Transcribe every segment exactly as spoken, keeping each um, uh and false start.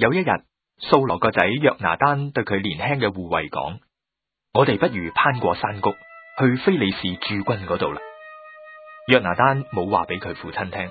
有一日，掃羅個仔約拿單對佢年輕嘅護衛講：我哋不如攀過山谷去非利士駐軍嗰度啦。約拿單冇話俾佢父親聽。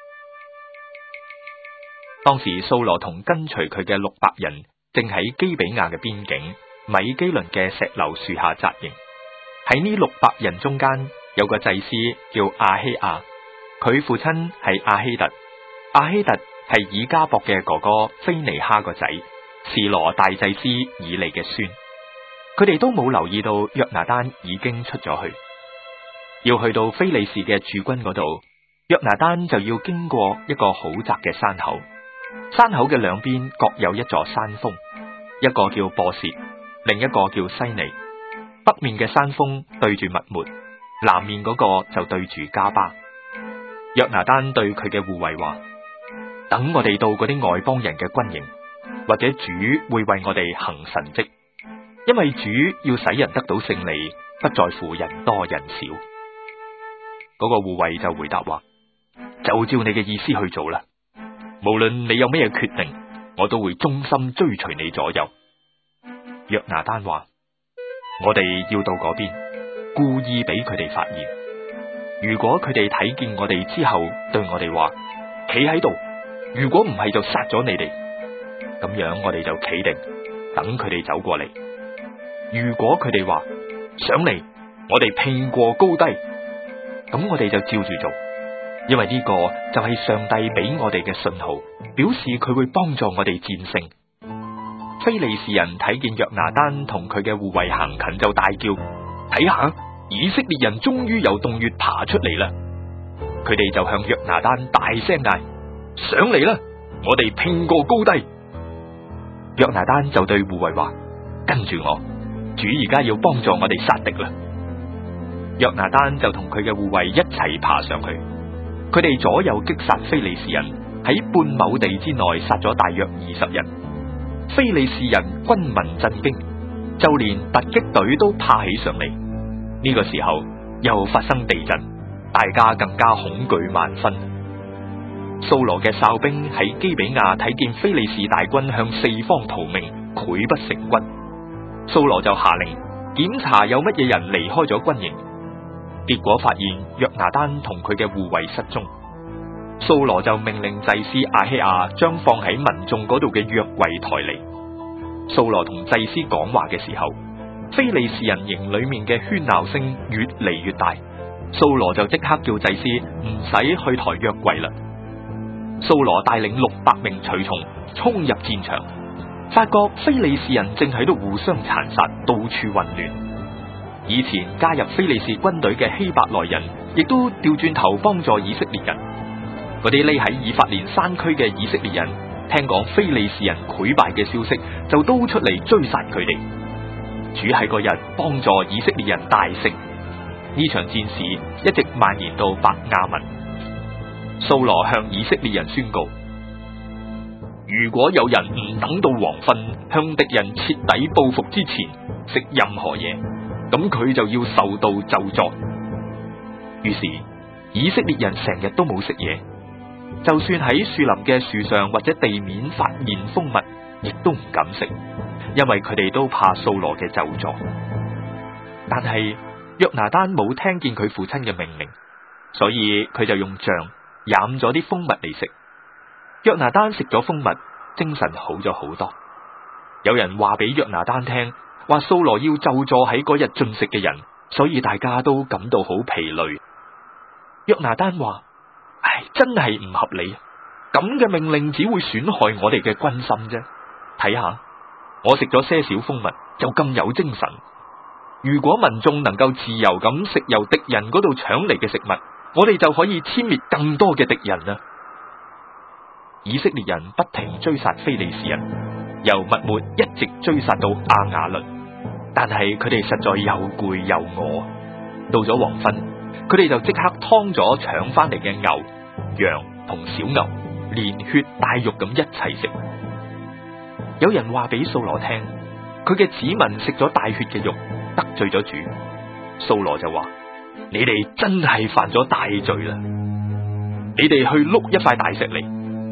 當時掃羅同跟隨佢嘅六百人正喺基比亞嘅邊境米基倫嘅石榴樹下紮營。喺呢六百人中間有個祭司叫亞希亞，佢父親係亞希突，亞希突係以加博嘅哥哥菲尼哈個仔，示羅大祭司以利嘅孫。佢哋都冇留意到約拿單已經出咗去，要去到非利士嘅駐軍嗰度。約拿單就要經過一個好窄嘅山口，山口嘅兩邊各有一座山峰，一個叫波薛，另一個叫西尼。北面嘅山峰對住密抹，南面嗰個就對住加巴。約拿單對佢嘅護衛話：等我哋到嗰啲外邦人嘅軍營，或者主會為我哋行神蹟，因為主要使人得到勝利，不在乎人多人少。嗰個護衛就回答話：就照你嘅意思去做啦，無論你有咩決定，我都會忠心追隨你左右。約拿單話：我哋要到嗰邊，故意俾佢哋發現。如果佢哋睇見我哋之後，對我哋話企喺度，如果唔係就殺咗你哋。咁樣我哋就企定，等佢哋走過嚟。如果佢哋話上嚟，我哋拼過高低，咁我哋就照住做，因為呢個就係上帝俾我哋嘅信號，表示佢會幫助我哋戰勝。非利士人睇見約拿單同佢嘅護衛行近，就大叫：睇下，以色列人終於由洞穴爬出嚟啦！佢哋就向約拿單大聲嗌：上嚟啦，我哋拼過高低。約拿單就對護衛話：跟住我，主而家要幫助我哋殺敵啦。約拿單就同佢嘅護衛一齊爬上去，佢哋左右擊殺非利士人，喺半畝地之內殺咗大約二十人。非利士人軍民震驚，就連突擊隊都怕起上嚟。呢個時候又發生地震，大家更加恐懼萬分。掃羅嘅哨兵喺基比亞睇見非利士大軍向四方逃命，潰不成軍。掃羅就下令檢查有乜嘢人離開咗軍營，結果發現約拿單同佢嘅護衛失蹤。掃羅就命令祭司亞希亞將放喺民眾嗰度嘅約櫃抬嚟。掃羅同祭司講話嘅時候，非利士人營裏面嘅喧鬧聲越嚟越大。掃羅就即刻叫祭司唔使去抬約櫃啦。掃羅帶領六百名隨從衝入戰場，發覺非利士人正喺度互相殘殺，到處混亂。以前加入非利士軍隊嘅希伯來人，亦都調轉頭幫助以色列人。嗰啲匿喺以法蓮山區嘅以色列人，聽講非利士人潰敗嘅消息，就都出嚟追殺佢哋。主喺嗰日幫助以色列人大勝，呢場戰事一直蔓延到伯亞文。掃羅向以色列人宣告：如果有人唔等到黃昏，向敵人徹底報復之前食任何嘢，咁佢就要受到咒詛。於是以色列人成日都冇食嘢，就算喺樹林嘅樹上或者地面發現蜂蜜，亦都唔敢食，因為佢哋都怕掃羅嘅咒詛。但係約拿單冇聽見佢父親嘅命令，所以佢就用杖飲咗啲蜂蜜嚟食。約拿單食咗蜂蜜，精神好咗好多。有人話俾約拿單聽，話掃羅要咒詛喺嗰日進食嘅人，所以大家都感到好疲累。約拿單話：唉，真係唔合理，咁嘅命令只會損害我哋嘅軍心啫。睇下我食咗些少蜂蜜，就咁有精神。如果民眾能夠自由咁食由敵人嗰度搶嚟嘅食物，我哋就可以殲滅更多嘅敵人啦。以色列人不停追殺非利士人，由密抹一直追殺到亞雅倫，但係佢哋實在又攰又餓。到咗黃昏，佢哋就即刻劏咗搶翻嚟嘅牛、羊同小牛，連血帶肉咁一齊食。有人話俾掃羅聽，佢嘅子民食咗帶血嘅肉，得罪咗主。掃羅就話：你哋真係犯咗大罪啦！你哋去碌一塊大石嚟，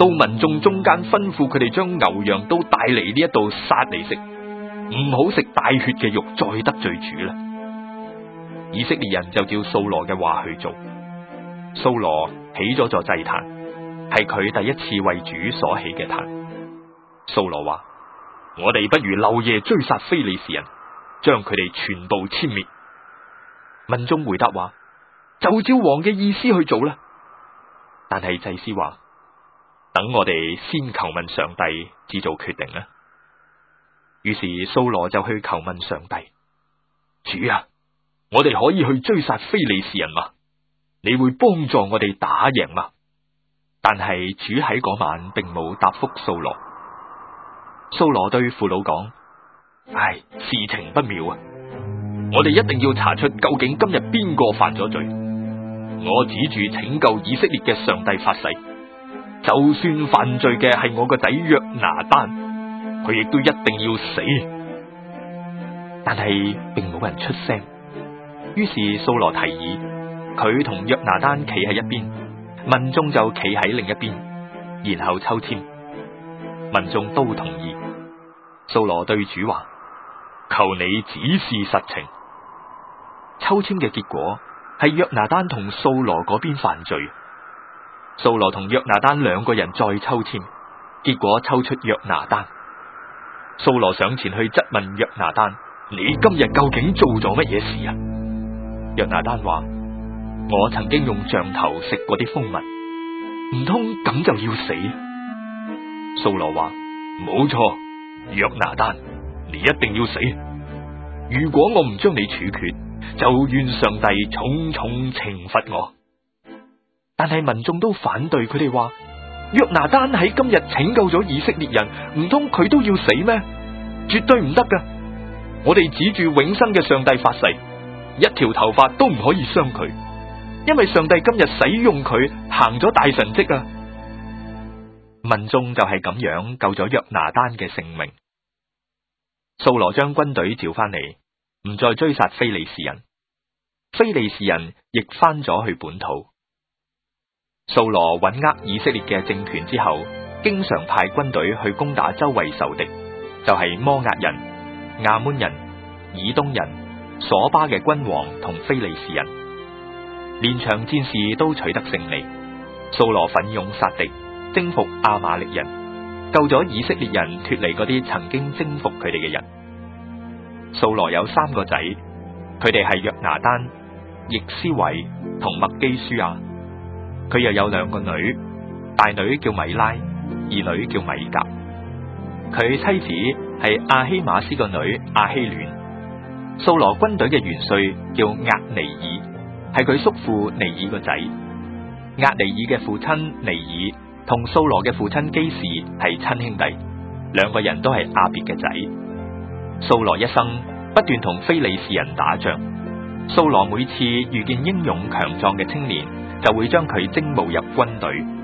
到民眾中間吩咐佢哋將牛羊都帶嚟呢一度殺嚟食，唔好食帶血嘅肉，再得罪主啦。以色列人就照掃羅嘅話去做。掃羅起咗座祭壇，係佢第一次為主所起嘅壇。掃羅話：我哋不如漏夜追殺非利士人，將佢哋全部殲滅。民眾回答話：就照王嘅意思去做啦。但係祭司話：等我哋先求問上帝，至做決定啦。於是掃羅就去求問上帝：主啊，我哋可以去追殺非利士人嗎？你會幫助我哋打贏嗎？但係主喺嗰晚並冇答覆掃羅。掃羅對父老講：唉，事情不妙啊！我哋一定要查出究竟今日邊個犯咗罪。我指住拯救以色列嘅上帝發誓，就算犯罪嘅係我個仔約拿單，佢亦都一定要死。但係並冇人出聲。於是掃羅提議，佢同約拿單企喺一邊，民眾就企喺另一邊，然後抽籤。民眾都同意。掃羅對主話：求你指示實情。抽籤嘅結果係約拿單同掃羅嗰邊犯罪。掃羅同約拿單兩個人再抽籤，結果抽出約拿單。掃羅上前去質問約拿單：你今日究竟做咗乜嘢事啊？約拿單話：我曾經用杖頭食過啲蜂蜜，唔通咁就要死？掃羅話：冇錯，約拿單，你一定要死。如果我唔將你處決，就願上帝重重懲罰我。但係民眾都反對，佢哋話：約拿單喺今日拯救咗以色列人，唔通佢都要死咩？絕對唔得噶！我哋指住永生嘅上帝發誓，一條頭髮都唔可以傷佢，因為上帝今日使用佢行咗大神蹟啊！民眾就係咁樣救咗約拿單嘅性命。掃羅將軍隊召翻嚟，唔再追殺非利士人。非利士人亦翻咗去本土。掃羅穩握以色列嘅政權之後，經常派軍隊去攻打周圍仇敵，就係摩押人、亞捫人、以東人、瑣巴嘅君王同非利士人。連場戰事都取得勝利。掃羅奮勇殺敵，征服亞瑪力人，救咗以色列人脫離嗰啲曾經征服佢哋嘅人。掃羅有三個仔，佢哋係約拿單、易斯偉同麥基舒亞。佢又有兩個女，大女叫米拉，二女叫米甲。佢妻子係亞希瑪斯個女亞希暖。掃羅軍隊嘅元帥叫押尼爾，係佢叔父尼爾個仔。押尼爾嘅父親尼爾同掃羅嘅父親基士係親兄弟，兩個人都係亞別嘅仔。掃羅一生不斷同非利士人打仗。掃羅每次遇見英勇強壯嘅青年，就會將佢徵募入軍隊。